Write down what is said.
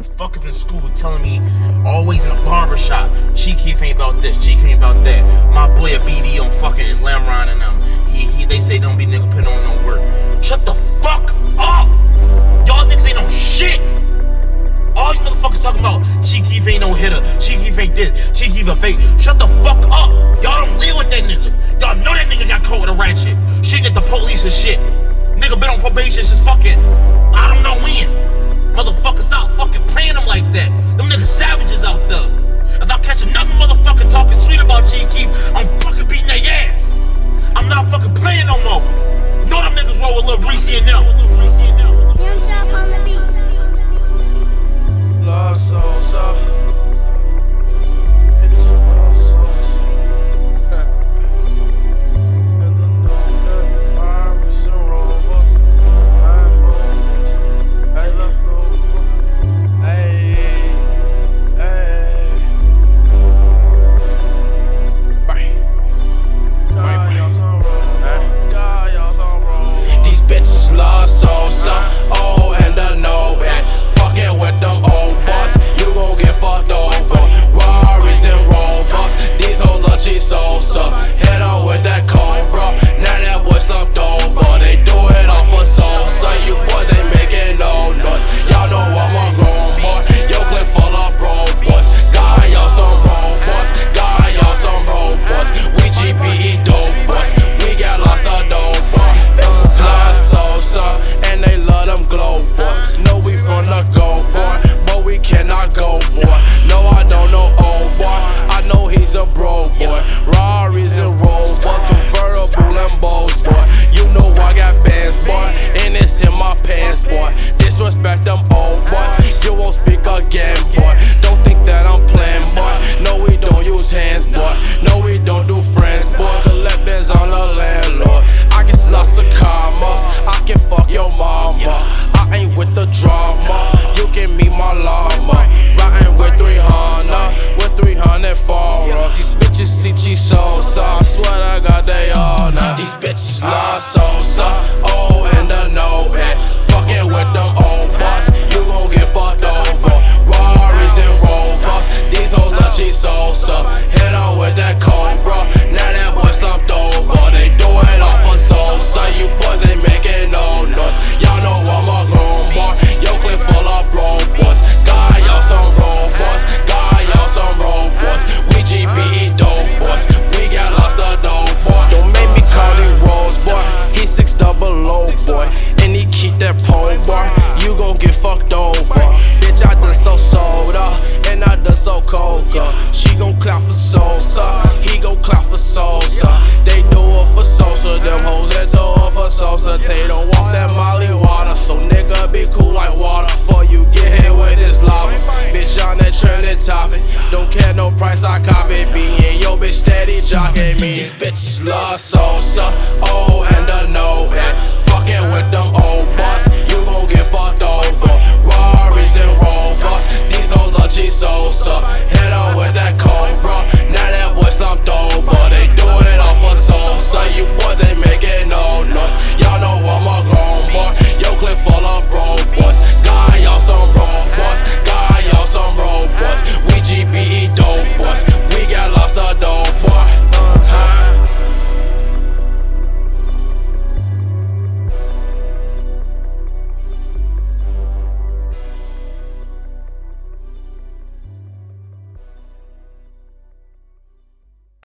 Fuckers in school telling me, always in a barber shop, Chief Keef ain't about this, Chief Keef ain't about that. My boy a BD on fucking Lamron and them. They say don't be nigga putting on no work. Shut the fuck up! Y'all niggas ain't no shit! All you motherfuckers talking about, Chief Keef ain't no hitter, Chief Keef ain't this, Chief Keef a fake. Shut the fuck up! Y'all don't live with that nigga. Y'all know that nigga got caught with a rat shit. Shooting at the police and shit. Nigga been on probation since fucking, I don't know when. Motherfucker, stop fucking playing them like that. Them niggas savages out there. If I catch another motherfucker talking sweet about Chief Keef, I'm fucking beating their ass. I'm not fucking playing no more. Know them niggas roll with Lil Reese and them. Young Chop on the beat. Lost souls up. Disrespect them old boys, you won't speak again, boy. Don't think that I'm playing, boy. No, we don't use hands, boy. No, we don't do friends, boy. Collect bins on the landlord. I get lots of commas, I can fuck your mama. I ain't with the drama, you can meet my llama. Riding with 300 for us. These bitches see cheese sauce, I swear I got they all now. These bitches love Sosa, oh, and I know it. Fucking with them old boss, you gon' get fucked over. Rarries and Rovers, these hoes love cheese Sosa. Hit on with that Cobra, now that boy slumped over. They do it off of Sosa, you boys ain't making no noise. Y'all know I'm a grown boy, yo clip full of broke boys. Got y'all some robots, got y'all some robots. We GBE dope boys, we got lots of dope boy. Don't make me call him Rose boy, he 6 double low boy. And he keep that pole bar, you gon' get fucked over. Bitch, I done so soda, and I done so coca. She gon' clap for Sosa, he gon' clap for Sosa. They do it for Sosa, them hoes that do it for Sosa. They don't want that Molly water, so nigga be cool like water. Before you get hit with this lava, bitch on that trending topic. Don't care no price, I copy. Being yo bitch steady jocking me. These bitches love Sosa.